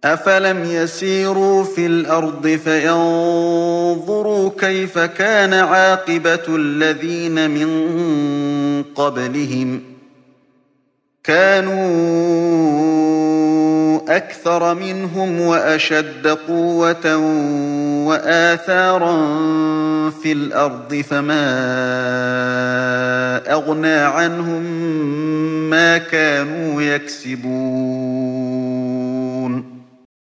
أفلم يسيروا في الأرض فينظروا كيف كان عاقبة الذين من قبلهم كانوا أكثر منهم وأشد قوة وآثارا في الأرض فما أغنى عنهم ما كانوا يكسبون